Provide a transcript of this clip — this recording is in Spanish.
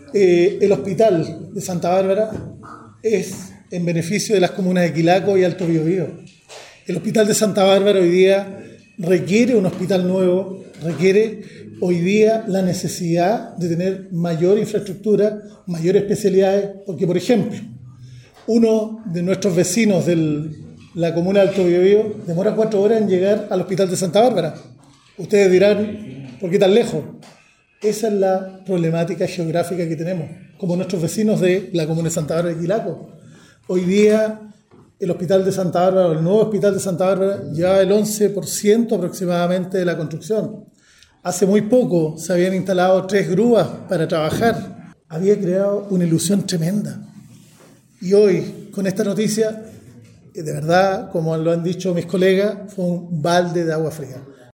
El hospital de Santa Bárbara es en beneficio de las comunas de Quilaco y Alto Biobío. El hospital de Santa Bárbara hoy día requiere un hospital nuevo, requiere hoy día la necesidad de tener mayor infraestructura, mayores especialidades, porque, por ejemplo, uno de nuestros vecinos de la comuna de Alto Biobío demora 4 horas en llegar al hospital de Santa Bárbara. Ustedes dirán, ¿por qué tan lejos? Esa es la problemática geográfica que tenemos, como nuestros vecinos de la comuna de Santa Bárbara de Quilaco. Hoy día el hospital de Santa Bárbara, el nuevo hospital de Santa Bárbara, lleva el 11% aproximadamente de la construcción. Hace muy poco se habían instalado 3 grúas para trabajar. Había creado una ilusión tremenda. Y hoy, con esta noticia, de verdad, como lo han dicho mis colegas, fue un balde de agua fría.